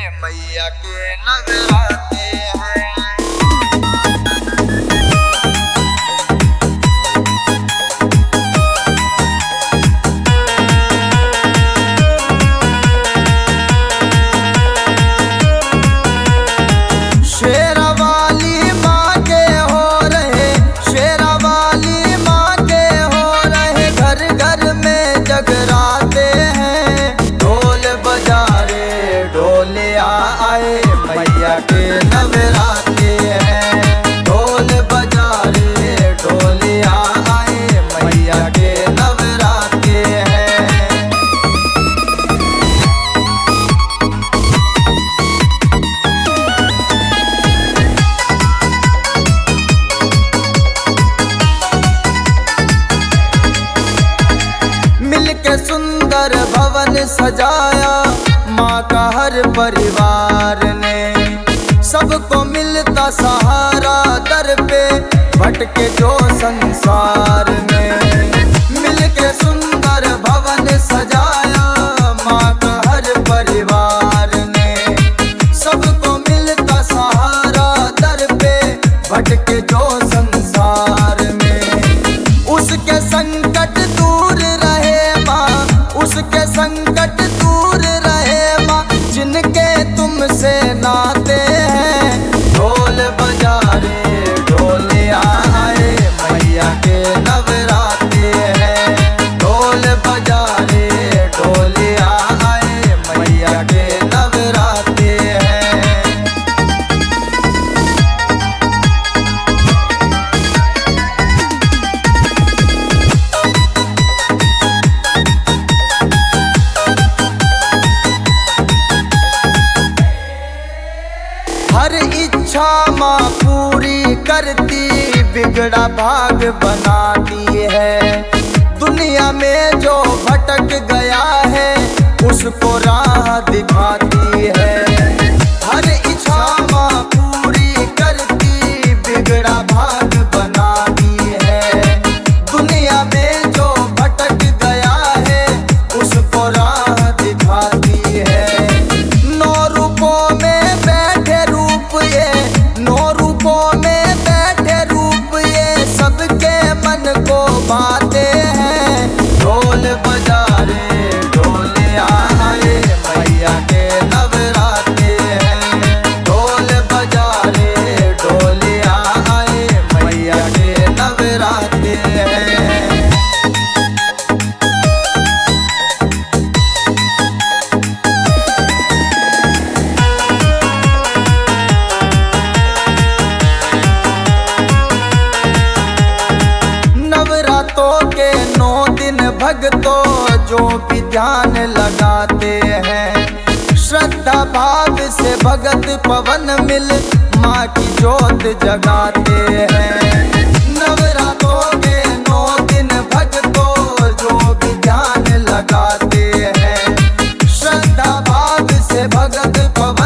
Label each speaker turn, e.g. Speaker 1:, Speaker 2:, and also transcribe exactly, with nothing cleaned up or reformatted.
Speaker 1: मैया के नगराते हैं। मैया के नवराते हैं, ढोल बजारे ढोलिया आए मैया के नवराते हैं। मिलके सुंदर भवन सजाया माँ का हर परिवार ने, सबको मिलता सहारा दर पे भटके जो संसार में। मिलके सुंदर भवन सजाया माँ का हर परिवार ने, सबको मिलता सहारा दर पे भटके जो संसार में। उसके संकट दूर रहे माँ, उसके संकट दूर रहे माँ, जिनके तुमसे नाते हैं। ढोल बजारे ढोलिया आए मैया के नवराते हैं, ढोल बजारे ढोलिया आए मैया के नवराते हैं। हर इच्छा माँ पूरी करती, बिगड़ा भाग बनाती है। दुनिया में जो भटक गया है उसको राह दिखाती है। हर इच्छा माँ पूरी करती, बिगड़ा भाग बनाती है। दुनिया में जो भटक गया है उसको राह दिखाती है। नौ रूपों में बैठे रूप ये, नौ रूपों में बैठे रूप ये, सबके मन को भाते हैं। ढोल बजारे ढोलिया आए मैया के नवराते हैं, ढोल बजारे ढोलिया आए मैया के नवराते हैं। नवरात्रों के नौ दिन भक्तों जो भी ध्यान लगाते हैं, श्रद्धा भाव से भगत पवन मिल माँ की जोत जगाते हैं। नवरात्रों के नौ दिन भक्तों जो भी ध्यान लगाते हैं, श्रद्धा भाव से भगत पवन